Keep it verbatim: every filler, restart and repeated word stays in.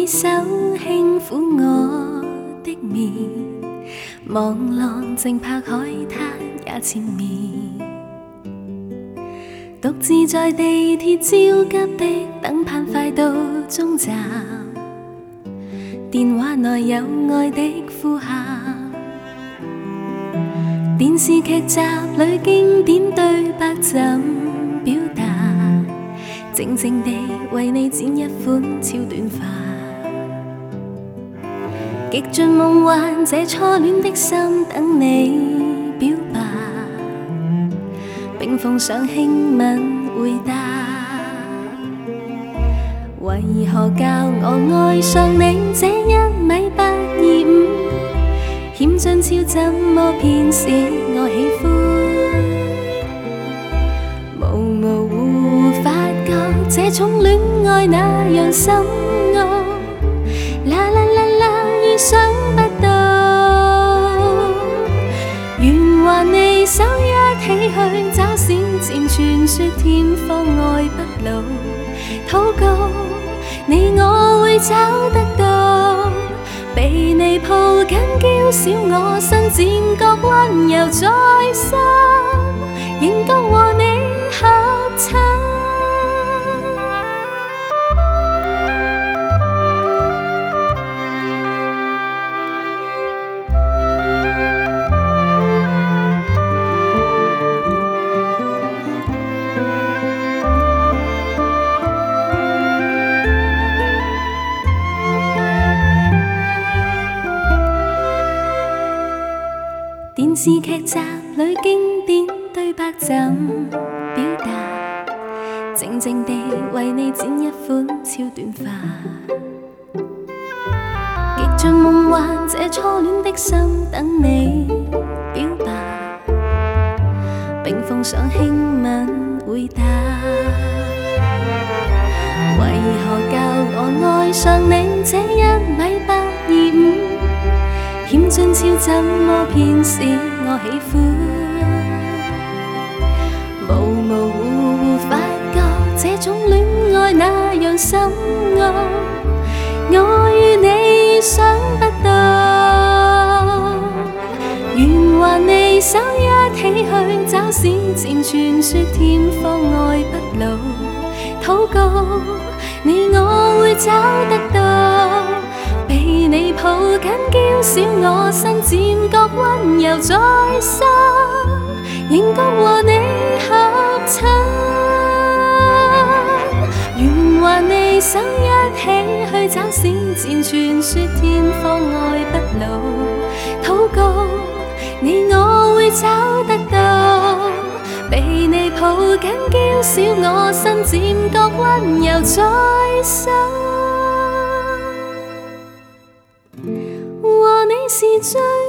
手輕撫我的面，望浪靜泊海灘也纏綿，獨自在地鐵焦急的等盼快到終站，電話內有愛的呼喊，電視劇集裏經典對白怎表達？靜靜地為你剪一款超短髮，極盡夢幻這初戀的心等你表白，並奉上輕吻回答。為何教我愛上你這一米八二五？險峻超怎麼偏使我喜歡？模模糊糊發覺這種戀愛那樣深奧，啦啦啦啦意想不到，願和你手一起去找閃閃傳說甜放愛不老，禱告你我會找得到，被你抱緊嬌小我身漸覺溫柔在心，仍覺和你合襯。電視劇集裏經典對白怎表達？靜靜地為你剪一款超短髮，極盡夢幻這初戀的心等你表白，並奉上輕吻回答。為何教我愛上你這一米八二五？險峻超怎麼偏使我喜歡？模模糊糊發覺這種戀愛那樣深奧，我與你想不到，願和你手一起去找史前傳說甜放愛不老，禱告你我會找得到，被你抱緊嬌小我身漸覺溫柔在心，仍覺和你合襯，願和你手一起去找史前傳說甜放愛不老，禱告你我會找得到，被你抱緊嬌小我身漸覺溫柔在心。和你是最